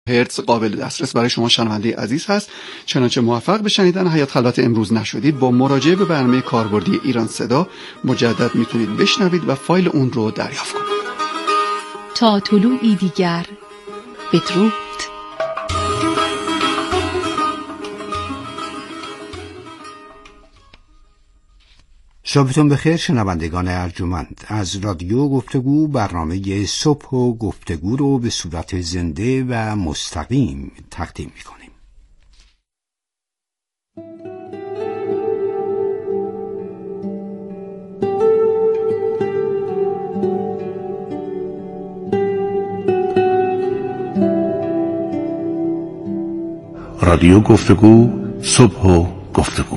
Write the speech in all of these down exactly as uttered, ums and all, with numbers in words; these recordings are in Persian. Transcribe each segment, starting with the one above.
هرتز قابل دسترس برای شما شنونده عزیز هست. چنانچه موفق به شنیدن حیات خلوت امروز نشدید، با مراجعه به برنامه کاربردی ایران صدا مجدد میتونید بشنوید و فایل اون رو دریافت کنید. تا طلوعی دیگر بدرود. شبتون بخیر شنوندگان ارجمند. از رادیو گفتگو برنامه صبح و گفتگو رو به صورت زنده و مستقیم تقدیم می‌کنیم. رادیو گفتگو، صبح و گفتگو.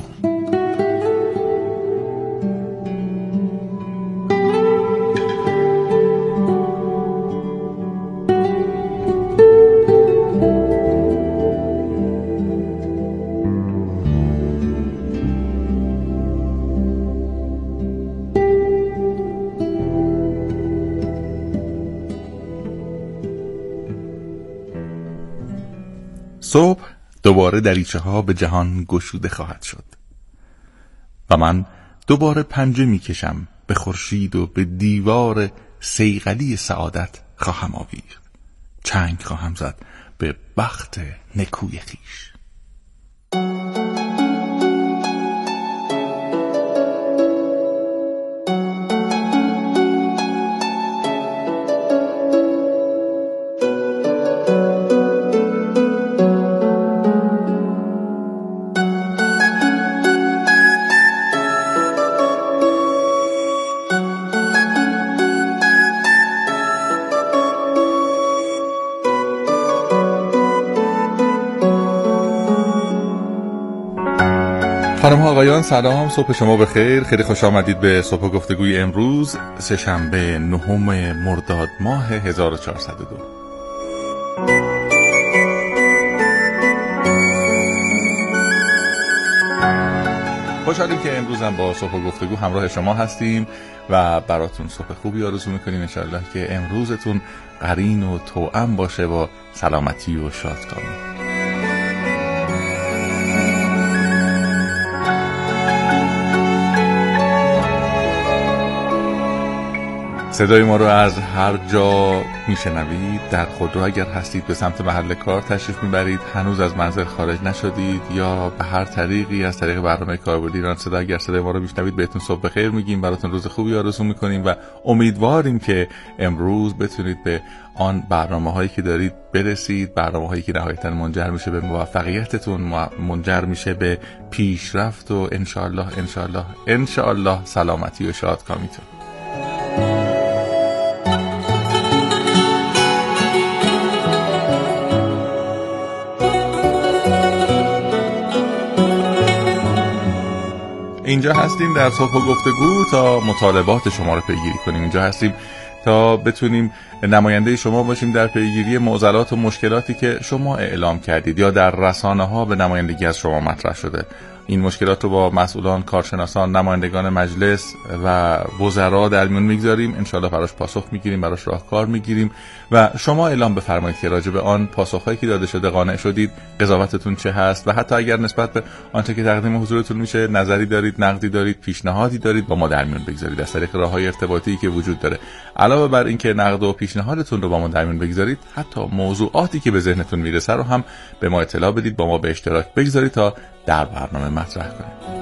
صبح دوباره دریچه ها به جهان گشوده خواهد شد و من دوباره پنجه می کشم به خورشید و به دیوار صیقلی سعادت خواهم آویخت. چنگ خواهم زد به بخت نکوی خویش. خانم ها آقایان سلام، صبح شما بخیر. خیلی خوش آمدید به صبح گفتگوی امروز، سه‌شنبه نهم مرداد ماه هزار و چهارصد و دو. خوشحالیم که امروز هم با صبح گفتگو همراه شما هستیم و براتون صبح خوبی آرزو میکنیم. انشاءالله که امروزتون قرین و توأم باشه با سلامتی و شادکامی. صدای ما رو از هر جا میشنوید. در خودرو اگر هستید، به سمت محل کار تشریف میبرید، هنوز از منزل خارج نشدید، یا به هر طریقی از طریق برنامه کاربردی ایران صدا اگر صدای ما رو میشنوید، بهتون صبح بخیر میگیم، براتون روز خوبی آرزو میکنیم و امیدواریم که امروز بتونید به آن برنامه هایی که دارید برسید، برنامه هایی که نهایتاً منجر میشه به موفقیتتون، منجر میشه به پیشرفت و انشالله انشالله انشالله سلامتی و شادکامیتون. اینجا هستیم در صبح گفتگو تا مطالبات شما رو پیگیری کنیم. اینجا هستیم تا بتونیم نماینده شما باشیم در پیگیری معضلات و مشکلاتی که شما اعلام کردید یا در رسانه ها به نمایندگی از شما مطرح شده. این مشکلات رو با مسئولان، کارشناسان، نمایندگان مجلس و وزرا در میون میگذاریم. انشالله براش پاسخ میگیریم، براش راهکار میگیریم و شما اعلام بفرمایید که راجع به آن پاسخهایی که داده شده قانع شدید، قضاوتتون چه هست و حتی اگر نسبت به آنچه که تقدیم حضورتون میشه نظری دارید، نقدی دارید، پیشنهادی دارید، با ما در میون بگذارید از طریق راههای ارتباطی که وجود داره. علاوه بر اینکه نقد و پیشنهادتون رو با ما در میون بگذارید، حتی موضوعاتی که به ذهنتون میرسه رو هم به ما اطلاع بدید، با ما به اشتراک بگذارید تا در برنامه مطرح کنیم.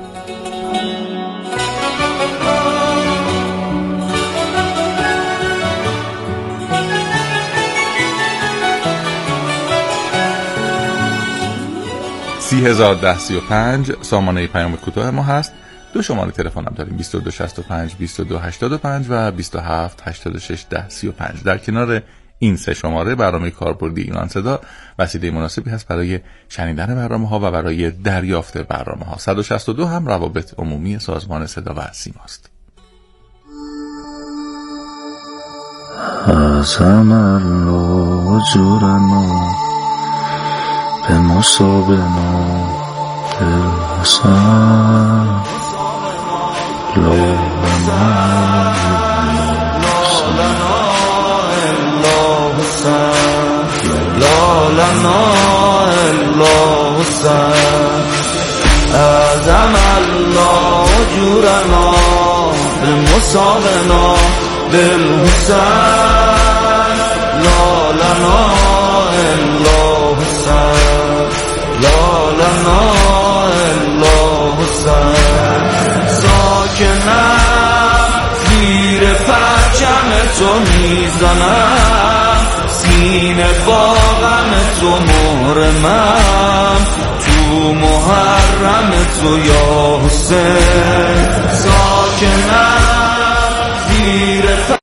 سی هزار ده سی و پنج سامانه پیام کوتاه ما هست. دو شماره تلفن هم داریم، بیست و دو شصت و پنج بیست و دو هشتاد و پنج و بیست و هفت هشتاد و شش ده سی و پنج. در کنار این سه شماره برنامه کاربردی ایران صدا وسیله مناسبی هست برای شنیدن برنامه ها و برای دریافت برنامه ها. صد و شصت و دو هم روابط عمومی سازمان صدا و سیماست. حسم الله جورنا به مصابنا الحسن لا لا لنا الا حسین اعظم الله اجورنا بمصابنا بالحسین لا لنا الا حسین لا لنا الا حسین ساکنم زیر پرچم تو میزنم سینه با غم تو محرمم تو محرم تو یا حسین ساکنم زیر پ...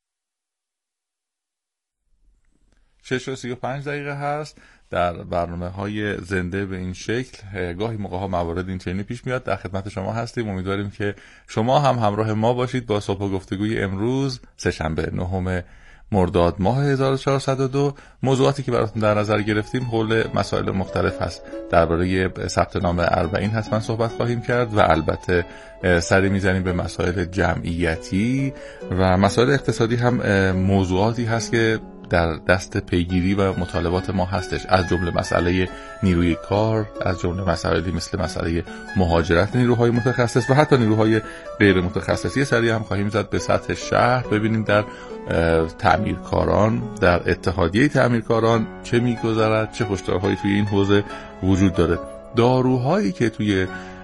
شش و سی و پنج دقیقه هست. در برنامه های زنده به این شکل گاهی موقع ها موارد این چنینی پیش میاد. در خدمت شما هستیم. امیدواریم که شما هم همراه ما باشید با صبح و گفتگوی امروز سه‌شنبه نهم مرداد ماه هزار و چهارصد و دو. موضوعاتی که براتون در نظر گرفتیم حول مسائل مختلف هست. درباره ثبت نام اربعین حتما صحبت خواهیم کرد و البته سری میزنیم به مسائل جمعیتی و مسائل اقتصادی هم موضوعاتی هست که در دست پیگیری و مطالبات ما هستش، از جمله مسئله نیروی کار، از جمله مسائلی مثل مسئله مهاجرت نیروهای متخصص و حتی نیروهای غیر متخصص. یه سری هم خواهیم زد به سطح شهر، ببینیم در تعمیرکاران، در اتحادیه تعمیرکاران چه میگذرد، چه هشدارهایی توی این حوزه وجود داره. داروهایی که توی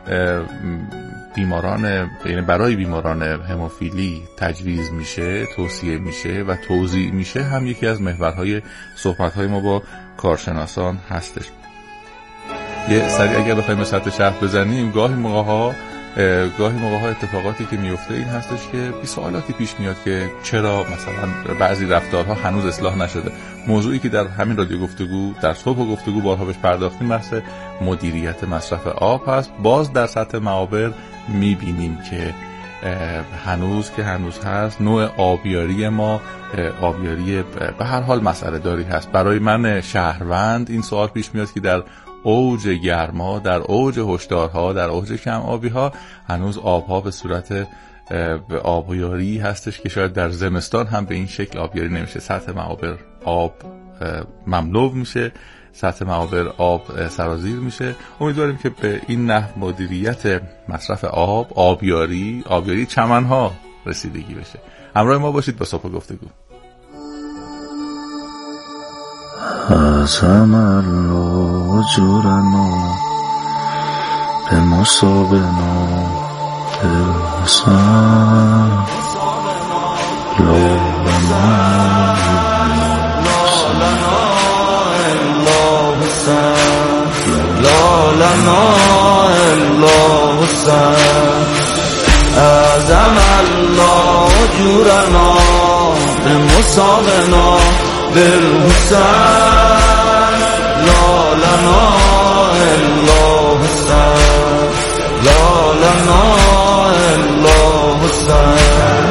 بیماران، یعنی برای بیماران هموفیلی تجویز میشه، توصیه میشه و توزیع میشه هم یکی از محورهای صحبت‌های ما با کارشناسان هستش. یه سری اگر بخوایم به سطح شهر بزنیم، گاهی موقع‌ها گاهی موقع‌ها اتفاقاتی که میفته این هستش که بی سوالاتی پیش میاد که چرا مثلا بعضی رفتارها هنوز اصلاح نشده. موضوعی که در همین رادیو گفتگو، در صبح و گفتگو بارها بهش پرداختیم، بحث مدیریت مصرف آب هست. باز در سطح معابر میبینیم که هنوز که هنوز هست نوع آبیاری ما آبیاری به هر حال مسئله داری هست. برای من شهروند این سوال پیش میاد که در اوج گرما، در اوج هشدارها، در اوج کم آبی ها هنوز آبها به صورت آبیاری هستش که شاید در زمستان هم به این شکل آبیاری نمیشه. سطح معابر آب مملو میشه، سطح معابر آب سرازیر میشه. امیدواریم که به این نحو مدیریت مصرف آب، آبیاری، آبیاری چمنها رسیدگی بشه. همراه ما باشید با صبح گفتگو. اعظم الله اجورنا بمصابنا بالحسین لا لنا الا حسین لا لنا الا حسین اعظم الله اجورنا بمصابنا بالحسین لا لنا الا حسین لا لنا الا حسین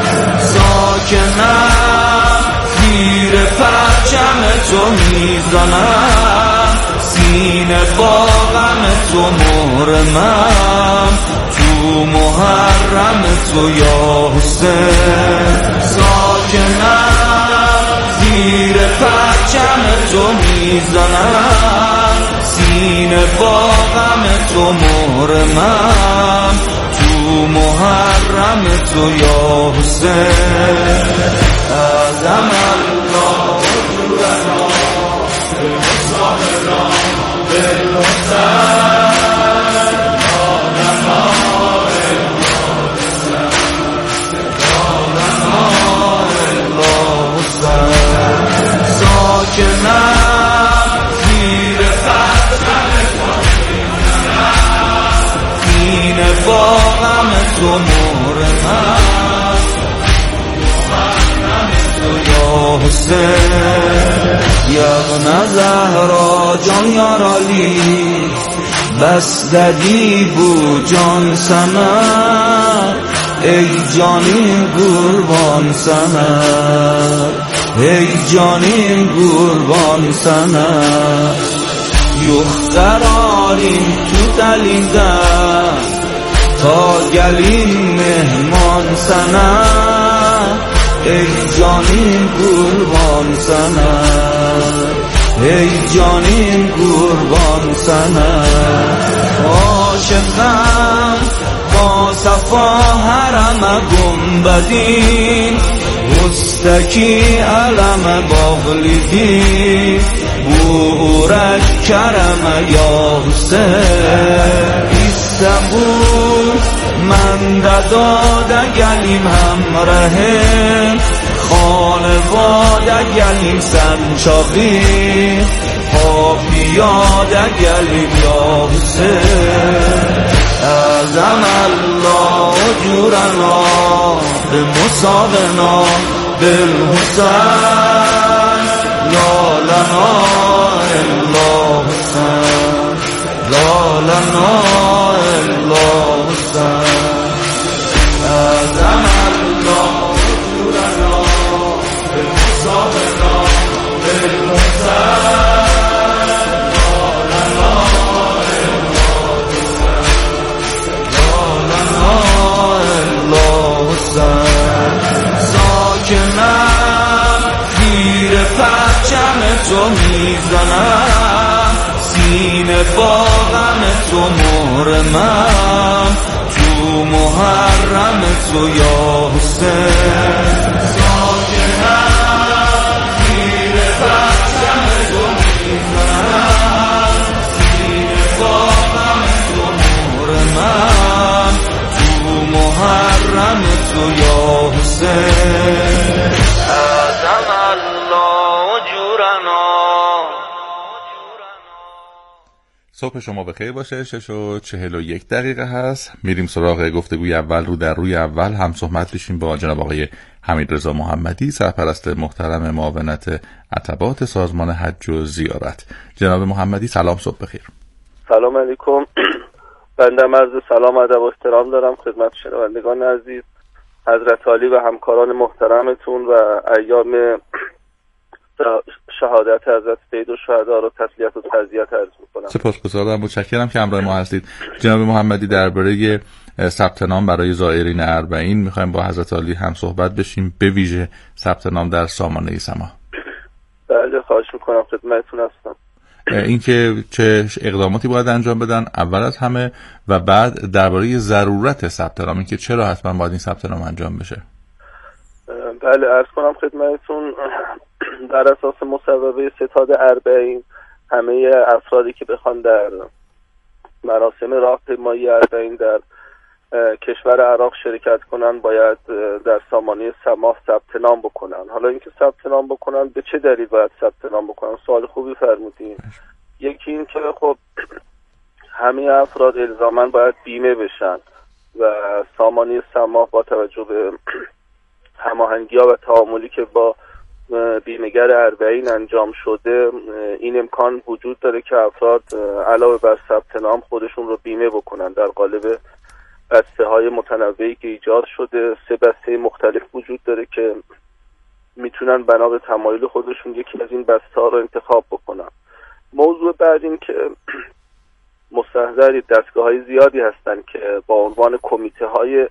ساکنم زیر پرچم تو میزنم سینه با غم تو محرمم تو محرم تو یا حسین ساکنم زیر پرچم تو میزنم سینه با غم تو محرمم تو محرم تو یا حسین اعظم الله اجورنا بمصابنا بالحسین ساکنم زیر پرچم سینه با غم تو محرمم تو یا حسین یغن زهرا جان یارالی بس ددی بو جان سنه ای جانی قربان سنه ای جانی قربان سنه یخ قراریم تو دلیدم تا گلیم مهمان سنه ای جانی قربان سنه ای جانیم قربان سنم عاشقم با صفا حرم گنبدین مستکی علم باغلیدی بورک کرم یا حسین ایستنبول من داده گلیم همراهه خانواده گلیم سنچاقی پا پیاده گلیم یا حسین اعظم الله جورنا به مصابنا بالحسین لا لنا الا حسین لا لنا الا حسین اعظم الله جورنا به مصابنا بالحسین ساکنم زیر پرچم تو میزنم سینه با غم تو محرمم تو محرم تو یا حسین ساکنم زیر پرچم تو میزنم سینه با غم تو محرمم محرم تو یا حسین اعظم الله جورنا. صبح شما بخیر باشه. شش و چهل و یک دقیقه هست. میریم سراغ گفتگوی اول. رو در روی اول هم صحبت بشیم با جناب آقای حمیدرضا محمدی، سرپرست محترم معاونت عتبات سازمان حج و زیارت. جناب محمدی سلام، صبح بخیر. سلام علیکم. بنده عرض سلام ادب و احترام دارم خدمت شنوندگان عزیز، حضرت عالی و همکاران محترمتون و ایام شهادت حضرت سید الشهدا رو تسلیت و تعزیت عرض می‌کنم. سپاسگزارم، متشکرم که همراه ما هستید. جناب محمدی، درباره ثبت نام برای زائرین اربعین می‌خوایم با حضرت عالی هم صحبت بشیم، به ویژه ثبت نام در سامانه سما. بله، خواهش می‌کنم، خدمتتون هستم. اینکه چه اقداماتی باید انجام بدن اول از همه و بعد درباره ضرورت ثبت نام، اینکه چرا حتما باید این ثبت نام انجام بشه. بله، عرض کنم خدمتتون در اساس مصوبه ستاد اربعین همه افرادی که بخوان در مراسم راهپیمایی اربعین در کشور عراق شرکت کنن باید در سامانه سما ثبت نام بکنن. حالا اینکه ثبت نام بکنن به چه دلیل باید ثبت نام بکنن؟ سوال خوبی فرمودین. یکی این که خب همه افراد الزاما باید بیمه بشن و سامانه سما با توجه به هماهنگی‌ها و تعاملی که با بیمه‌گر اربعین انجام شده این امکان وجود داره که افراد علاوه بر ثبت نام خودشون رو بیمه بکنن. در قالب بسته های متنوعی که ایجاد شده سه بسته مختلف وجود داره که میتونن بنا به تمایل خودشون یکی از این بسته ها رو انتخاب بکنن. موضوع بعد این که مستحضرید دستگاه های زیادی هستن که با عنوان کمیته های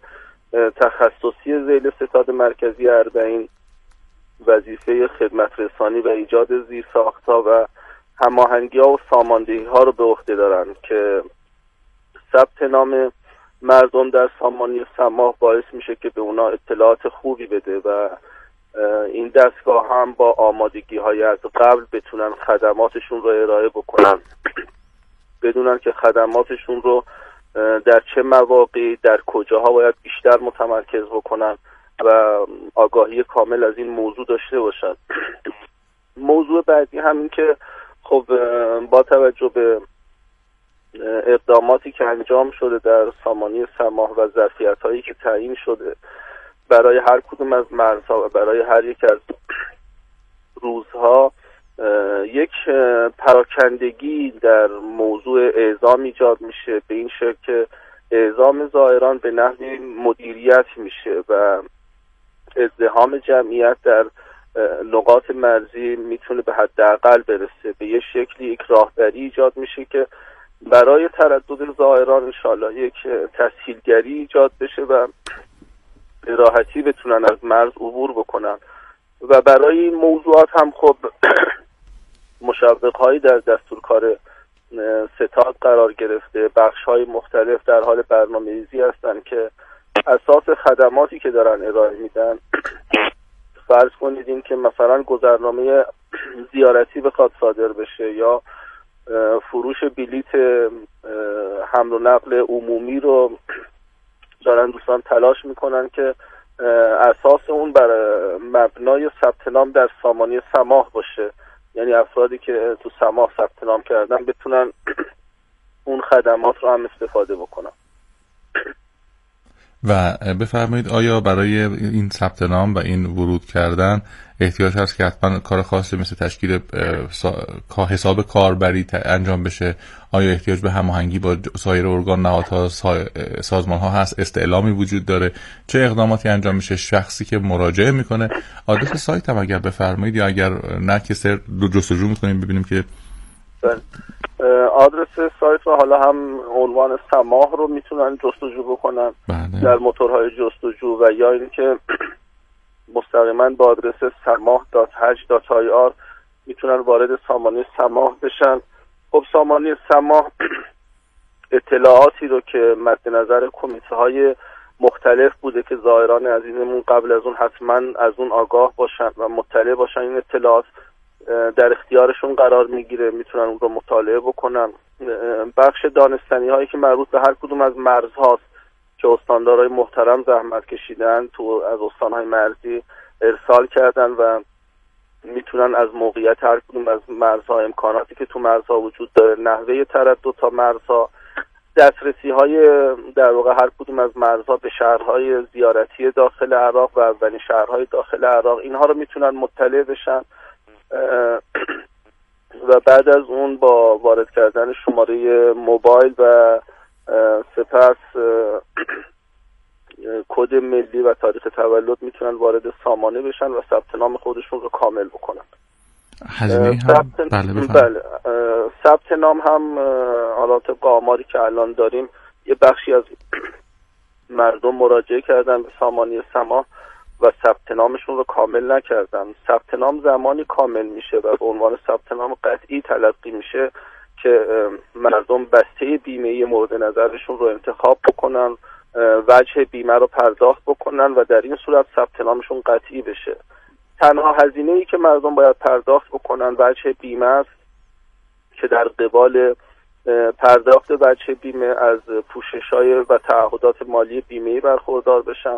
تخصصی ذیل ستاد مرکزی اربعین وظیفه خدمت رسانی و ایجاد زیرساخت‌ها و هماهنگی‌ها و ساماندهی‌ها رو به عهده دارن که ثبت نام مردم در سامانه سما باعث میشه که به اونا اطلاعات خوبی بده و این دستگاه هم با آمادگی های از قبل بتونن خدماتشون رو ارائه بکنن، بدونن که خدماتشون رو در چه مواقعی در کجاها باید بیشتر متمرکز بکنن و آگاهی کامل از این موضوع داشته باشن. موضوع بعدی همین که خب با توجه به اقداماتی که انجام شده در سامانه سما و ظرفیت‌هایی که تعیین شده برای هر کدوم از مرزها و برای هر یک از روزها یک پراکندگی در موضوع اعزام ایجاد میشه، به این شکل که اعزام زائران به نحوی مدیریت میشه و ازدحام جمعیت در نقاط مرزی میتونه به حداقل برسه. به یه شکلی یک راهبری ایجاد میشه که برای تردد زائران انشالله یک تسهیلگری ایجاد بشه و به راحتی بتونن از مرز عبور بکنن. و برای این موضوعات هم خب مشوق‌هایی در دستور کار ستاد قرار گرفته، بخش‌های مختلف در حال برنامه‌ریزی هستند که اساس خدماتی که دارن ارائه میدن، فرض کنید این که مثلا گذرنامه زیارتی بخواد صادر بشه یا فروش بلیت حمل و نقل عمومی رو دارن دوستان تلاش میکنن که اساس اون بر مبنای ثبت نام در سامانه سماح باشه، یعنی افرادی که تو سماح ثبت نام کردن بتونن اون خدمات رو هم استفاده بکنن. و بفرمایید آیا برای این ثبت نام و این ورود کردن احتیاج هست که حتما کار خاصی مثل تشکیل حساب کاربری انجام بشه؟ آیا احتیاج به هماهنگی با سایر ارگان، نهادها، سازمان ها هست؟ استعلامی وجود داره؟ چه اقداماتی انجام میشه؟ شخصی که مراجعه میکنه آدرس سایت هم اگر بفرمایید، یا اگر نه که سر جستجو میکنیم ببینیم که آدرس سایت رو حالا هم عنوان سماح رو میتونن جستجو بکنن بله. در موتورهای جستجو، و یا اینکه مستقیما با آدرس سماح دات حج دات آی آر میتونن وارد سامانه سماح بشن. خب سامانه سماح اطلاعاتی رو که مد نظر کمیته های مختلف بوده که زائران عزیزمون قبل از اون حتما از اون آگاه باشن و مطلع باشن، این اطلاعات در اختیارشون قرار میگیره، میتونن اون رو مطالعه بکنن. بخش دانستنی هایی که مربوط به هر کدوم از مرزهاست که استاندارهای محترم زحمت کشیدن تو از استانهای مرزی ارسال کردن و میتونن از موقعیت هر کدوم از مرزها، امکاناتی که تو مرزها وجود داره، نحوه تردد تا مرزها، دسترسی های در واقع هر کدوم از مرزها به شهرهای زیارتی داخل عراق و اولین شهرهای داخل عراق، اینها رو میتونن مطلع بشن و بعد از اون با وارد کردن شماره موبایل و سپس کد ملی و تاریخ تولد میتونن وارد سامانه بشن و ثبت نام خودشون رو کامل بکنن. هزینه هم ثبت بله بله ثبت نام هم حالا طبق آماری که الان داریم یه بخشی از مردم مراجعه کردن به سامانه سماح و ثبت نامشون رو کامل نکردن. ثبت نام زمانی کامل میشه و به عنوان ثبت نام قطعی تلقی میشه که مردم بسته بیمه مورد نظرشون رو انتخاب بکنن، وجه بیمه رو پرداخت بکنن و در این صورت ثبت نامشون قطعی بشه. تنها هزینه‌ای که مردم باید پرداخت بکنن وجه بیمه است که در قبال پرداخت وجه بیمه از پوشش‌های و تعهدات مالی بیمه‌ای برخوردار بشن.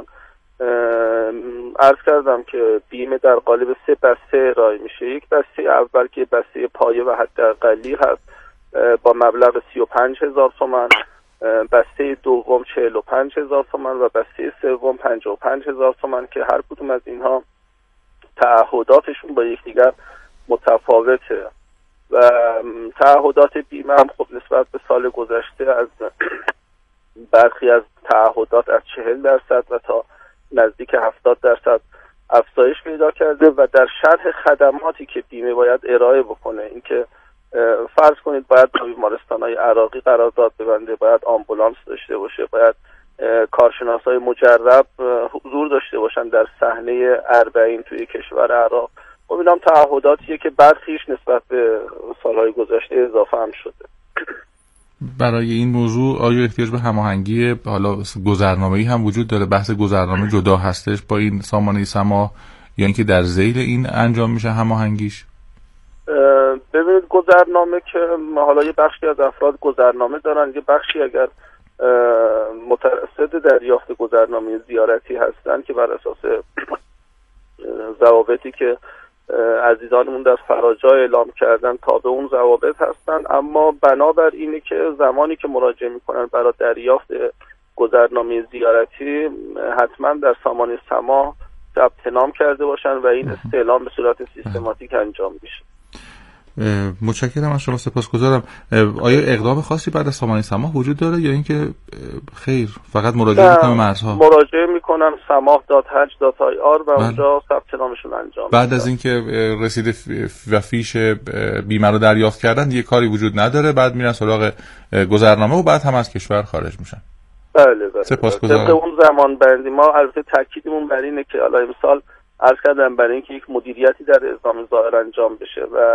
عرض کردم که بیمه در قالب سه بسته ارائه میشه. یک بسته اول که بسته پایه و حداقلی هست با مبلغ سی و پنج هزار تومان، بسته دوم چهل و پنج هزار تومان و بسته سوم پنجاه و پنج هزار تومان که هر کدوم از اینها تعهداتشون با یکدیگر متفاوته و تعهدات بیمه هم خب نسبت به سال گذشته از برخی از تعهدات از چهل درصد و تا نزدیک هفتاد درصد افزایش پیدا کرده و در شرح خدماتی که بیمه باید ارائه بکنه، اینکه فرض کنید باید با بیمارستان‌های عراقی قرارداد ببنده، باید آمبولانس داشته باشه، باید کارشناسای مجرب حضور داشته باشن در صحنه اربعین توی کشور عراق. خب اینم تعهداتیه که برخیش نسبت به سالهای گذشته اضافه هم شده. برای این موضوع آیا احتیاج به هماهنگی حالا گذرنامه‌ای هم وجود داره؟ بحث گذرنامه جدا هستش با این سامانه سماح یا اینکه در ذیل این انجام میشه هماهنگیش؟ ببینید گذرنامه که حالا یه بخشی از افراد گذرنامه دارن، یه بخشی اگر مترصد دریافت گذرنامه زیارتی هستن که بر اساس ضوابطی که عزیزانمون در فراجا اعلام کردن تا به اون ضوابط هستن، اما بنابر اینه که زمانی که مراجعه میکنن برای دریافت گذرنامه زیارتی حتما در سامانه سماح ثبت نام کرده باشن و این استعلام به صورت سیستماتیک انجام میشه. متشکرم از شما، سپاسگزارم. آیا اقدام خاصی بعد از سامانه سماح وجود داره یا اینکه خیر فقط مراجعه میکنن مرزها؟ مراجعه میکنن سماح دات حج دات آی آر و اونجا ثبت نامشون انجام بعد از اینکه رسید و فیش بیمه رو دریافت کردن دیگه کاری وجود نداره، بعد میرن سراغ گذرنامه و بعد هم از کشور خارج میشن. بله بله. سپاسگزارم. طبق اون زمان بندی ما البته تاکیدمون بر اینه که حالا امسال عرض کردم برای اینکه یک مدیریتی در اعزام ظاهر انجام بشه و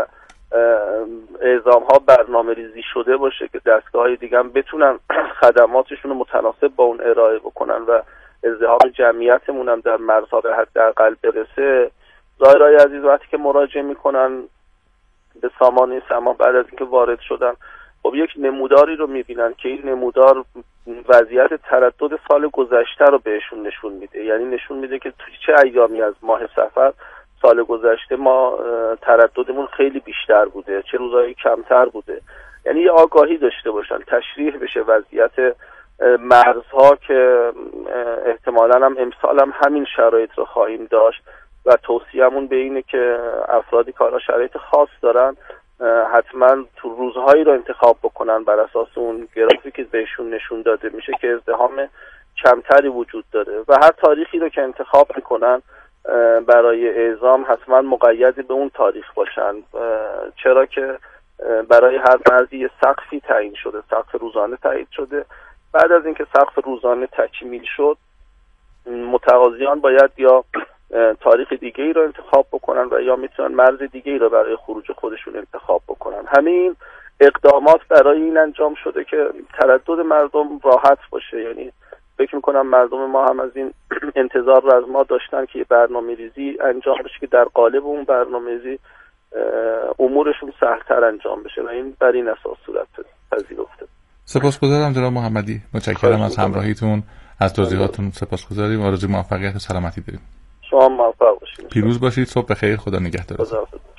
اعزام ها برنامه ریزی شده باشه که دستگاه های دیگه هم بتونن خدماتشون رو متناسب با اون ارائه بکنن و ازدحام جمعیتمون هم در مرزها به حداقل برسه. زائرای عزیز وقتی که مراجعه میکنن به سامانه سما بعد از اینکه وارد شدن، خب یک نموداری رو میبینن که این نمودار وضعیت تردد سال گذشته رو بهشون نشون میده. یعنی نشون میده که توی چه ایامی از ماه صفر سال گذشته ما ترددمون خیلی بیشتر بوده، چه روزایی کمتر بوده. یعنی یه آگاهی داشته باشن، تشریح بشه وضعیت مرزها که احتمالاً هم امسال هم همین شرایط رو خواهیم داشت و توصیه‌مون به اینه که افرادی که حالا شرایط خاص دارن حتما تو روزهایی رو انتخاب بکنن بر اساس اون گرافیکی که بهشون نشون داده میشه که ازدحام کمتری وجود داره و هر تاریخی رو که انتخاب میکنن برای اعزام حتما مقید به اون تاریخ باشن، چرا که برای هر مرزی یه سقفی تعیین شده، سقف روزانه تعیین شده. بعد از اینکه سقف روزانه تکمیل شد متقاضیان باید یا تاریخ دیگه ای رو انتخاب بکنن و یا میتونن مرز دیگه ای رو برای خروج خودشون انتخاب بکنن. همین اقدامات برای این انجام شده که تردد مردم راحت باشه. یعنی فکر میکنم مردم ما هم از این انتظار رو از ما داشتن که یه برنامه ریزی انجام بشه که در قالب اون برنامه ریزی امورشون سهل‌تر انجام بشه و این بر این اساس صورت پذیرفته. سپاسگزارم جناب محمدی، متشکرم از همراهیتون، از توضیحاتتون سپاسگزاریم. آرزوی موفقیت و سلامتی داریم. شما موفق باشید. پیروز باشید. صبح بخیر. خدا نگهدارتون.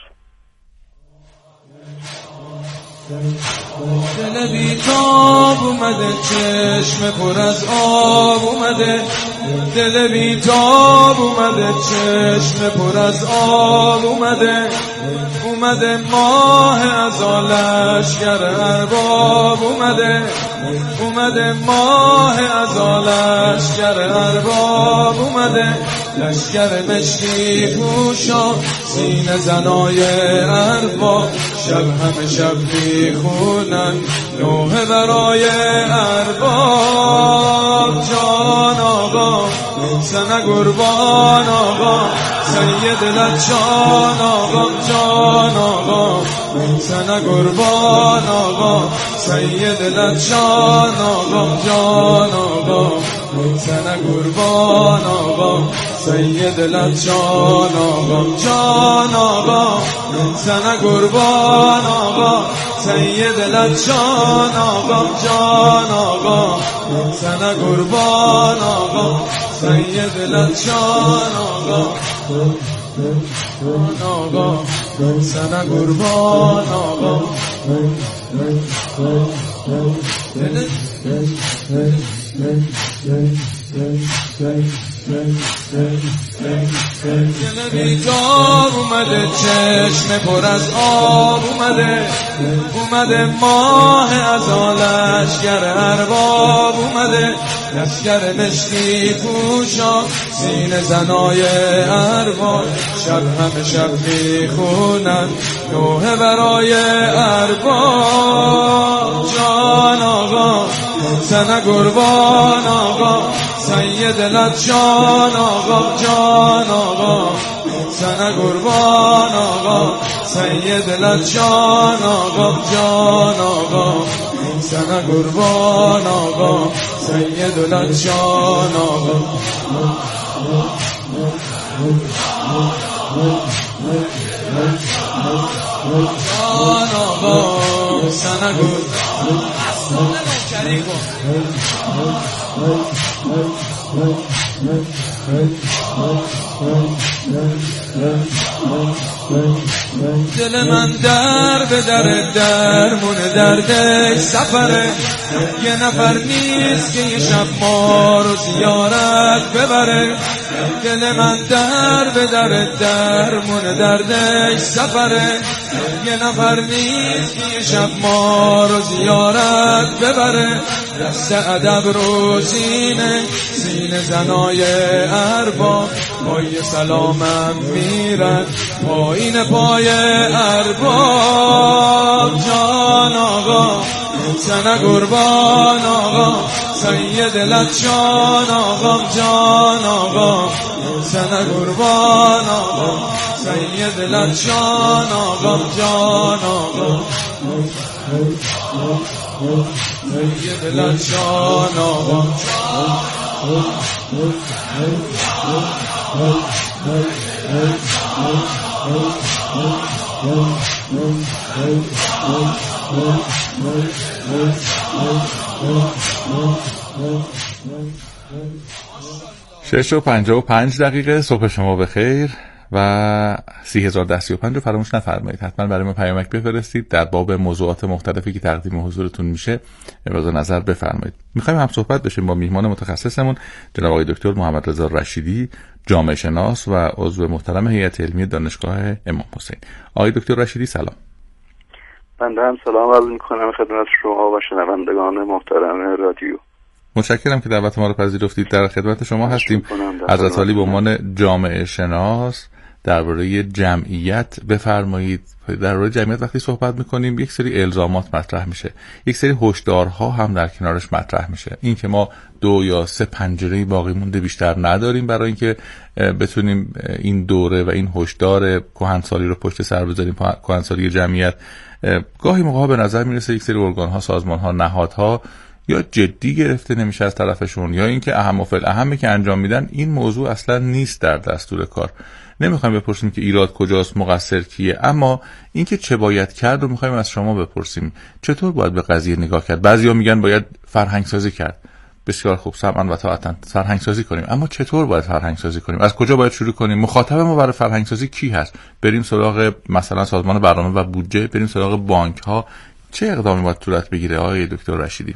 دل بیتاب اومده، چشم پر از آب اومده، دل بیتاب اومده، چشم پر از آب اومده، اومده ماه از لشکر ارباب اومده، اومده ماه از لشکر ارباب اومده، لشکر مشکی پوشا سینه زنای ارباب، شب همه شب میخونن نوحه برای ارباب. جان آقا سنه قربان آقا، سید لجان آقا، جان آقا سنه قربان آقا، سید لجان آقا، جان آقا سنه قربان آقا، سید لجان آقا، جان آقا سنه قربان آقا، سید لجان آقا، جان آقا سنه قربان آقا، سید لجان آقا، آقا سنه قربان آقا. دل بیتاب اومده، چشم پر از آب اومده، اومده ماه از لشکر ارباب اومده، لشکر مشکی پوشا سینه زنای ارباب، شب همه شب میخونن نوحه برای ارباب. جان آقا سنه قربان آقا، سید لجان آقا، جان آقا سنه قربان آقا، سید لجان آقا، جان آقا سنه قربان آقا، سید لجان آقا. جان آقا سنه قربان دل من در به در درمون دردش سفره، یه نفر نیست که یه شب ما رو زیارت ببره. دل من در به در درمون دردش سفره، یه نفر نیست که یه شب ما رو زیارت ببره. دست ادب رو سینه سینه زنای ارباب، پای سلامم میرن پایین پای ارباب. جان آقا سنه قربان آقا سید دلت جان آقا جان آقا سنه قربان آقا سید دلت جان آقا جان آقا سید دلت جان آقا. شش و پنجاه و پنج دقیقه. صبح شما بخیر و سی هزار ده سی و پنج رو فراموش نفرمایید. حتما برای ما پیامک بفرستید در باب موضوعات مختلفی که تقدیم حضورتون میشه ابراز نظر بفرمایید. میخوایم هم صحبت بشیم با میهمان متخصصمون جناب آقای دکتر محمد رضا رشیدی، جامعه شناس و عضو محترم هیئت علمی دانشگاه امام حسین. آقای دکتر رشیدی سلام. بنده هم سلام عرض میکنم خدمت شما و شنوندگان محترم رادیو. متشکرم که دعوت ما رو پذیرفتید. در خدمت شما هستیم. حضرت عالی به عنوان جامعه شناس درباره جمعیت بفرمایید. درباره جمعیت وقتی صحبت میکنیم یک سری الزامات مطرح میشه، یک سری هشدارها هم در کنارش مطرح میشه. این که ما دو یا سه پنجره باقی مونده بیشتر نداریم برای اینکه بتونیم این دوره و این هشدار کهنسالی رو پشت سر بذاریم، کهنسالی جمعیت. گاهی موقع به نظر میرسه یک سری ارگان‌ها، سازمان‌ها، نهادها یا جدی گرفته نمیشه از طرفشون یا اینکه اهم و فالاهمی که انجام میدن این موضوع اصلا نیست در دستور کار. نمیخوایم بپرسیم که ایراد کجاست، مقصر کیه، اما اینکه چه باید کرد رو میخوایم از شما بپرسیم. چطور باید به قضیه نگاه کرد؟ بعضیا میگن باید فرهنگ سازی کرد. بسیار خوب، سمعاً و طاعتاً فرهنگ سازی کنیم، اما چطور باید فرهنگ سازی کنیم؟ از کجا باید شروع کنیم؟ مخاطب ما برای فرهنگ سازی کی هست؟ بریم سراغ مثلا سازمان برنامه و بودجه، بریم سراغ بانک ها؟ چه اقدامی باید صورت بگیره آقای دکتر رشیدی؟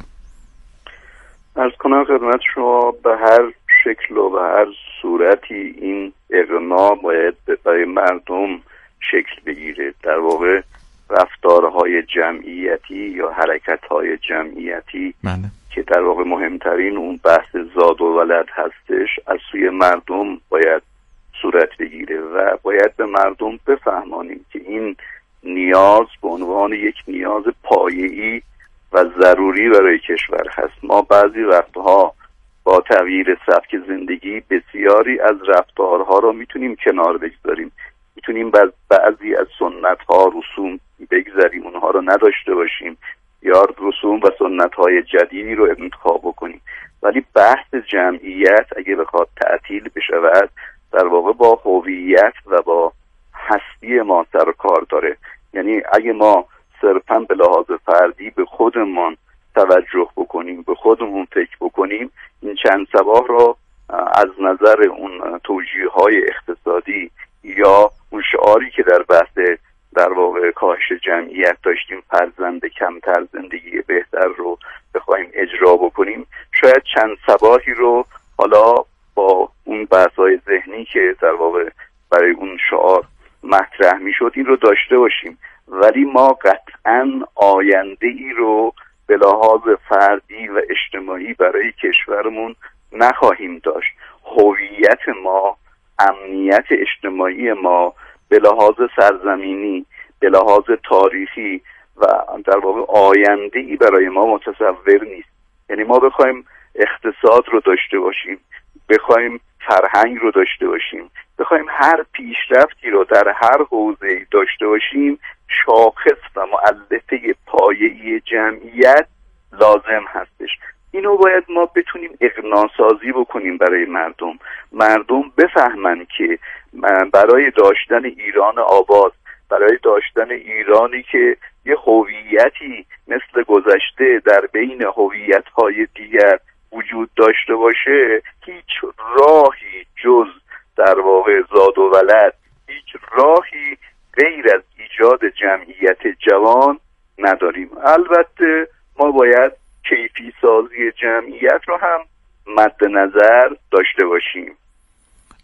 عرض کنم خدمت شما به هر شکل و به هر صورتی این اقناع باید برای مردم شکل بگیره. در واقع رفتارهای جمعیتی یا حرکتهای جمعیتی معنی. که در واقع مهمترین اون بحث زاد و ولد هستش از سوی مردم باید صورت بگیره و باید به مردم بفهمانیم که این نیاز به عنوان یک نیاز پایه‌ای و ضروری برای کشور هست. ما بعضی وقتها با تغییر سبک زندگی بسیاری از رفتارها رو میتونیم کنار بگذاریم، میتونیم بعضی از سنت‌ها، رسوم بگذاریم، اونها رو نداشته باشیم یا رسوم و سنت‌های جدیدی رو انتخاب بکنیم، ولی بحث جمعیت اگه بخواد تعطیل بشود در واقع با هویت و با هستی ما سر کار داره. یعنی اگه ما صرفاً به لحاظ فردی به خودمان توجه بکنیم، به خودمون فکر بکنیم، این چند صباح رو از نظر اون توجیه‌های اقتصادی یا اون شعاری که در بحث در واقع کاهش جمعیت داشتیم، فرزند کمتر زندگی بهتر رو بخوایم اجرا بکنیم، شاید چند صباحی رو حالا با اون بحث‌های ذهنی که در واقع برای اون شعار مطرح می‌شد این رو داشته باشیم، ولی ما قطعاً آینده ای رو به لحاظ فردی و اجتماعی برای کشورمون نخواهیم داشت. هویت ما، امنیت اجتماعی ما به لحاظ سرزمینی، به لحاظ تاریخی و در واقع آینده ای برای ما متصور نیست. یعنی ما بخوایم اقتصاد رو داشته باشیم، بخوایم فرهنگ رو داشته باشیم، بخوایم هر پیشرفتی رو در هر حوزه‌ای داشته باشیم، شاخص و مؤلفه پایه‌ای جمعیت لازم هستش. اینو باید ما بتونیم اقناع سازی بکنیم برای مردم. مردم بفهمن که برای داشتن ایران آباد، برای داشتن ایرانی که یه هویتی مثل گذشته در بین هویت‌های دیگر وجود داشته باشه، هیچ راهی جز در واقع زاد و ولد، هیچ راهی غیر از ایجاد جمعیت جوان نداریم. البته ما باید کیفی سازی جمعیت رو هم مد نظر داشته باشیم.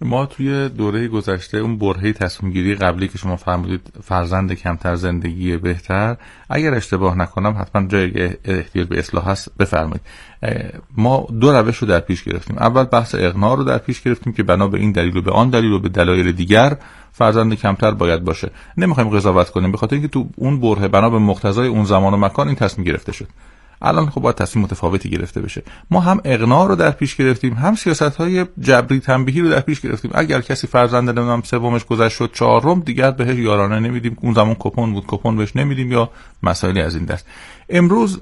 ما توی دوره گذشته اون برهه تصمیم گیری قبلی که شما فرمودید فرزند کمتر زندگی بهتر، اگر اشتباه نکنم حتما جای احتیاج به اصلاح هست بفرمایید، ما دو روش رو در پیش گرفتیم. اول بحث اقناع رو در پیش گرفتیم که بنا به این دلیل و به آن دلیل و به دلایل دیگر فرزند کمتر باید باشه. نمیخوایم قضاوت کنیم، به خاطر اینکه تو اون برهه بنا به مقتضای اون زمان و مکان این تصمیم گرفته شد. الان خب باید تصمیم متفاوتی گرفته بشه. ما هم اقناع رو در پیش گرفتیم، هم سیاست‌های جبری تنبیهی رو در پیش گرفتیم. اگر کسی فرزند نمیدونم سومش گذشت شد چهارم، دیگر بهش یارانه نمیدیم، اون زمان کپون بود کپون بهش نمیدیم یا مسائلی از این دست. امروز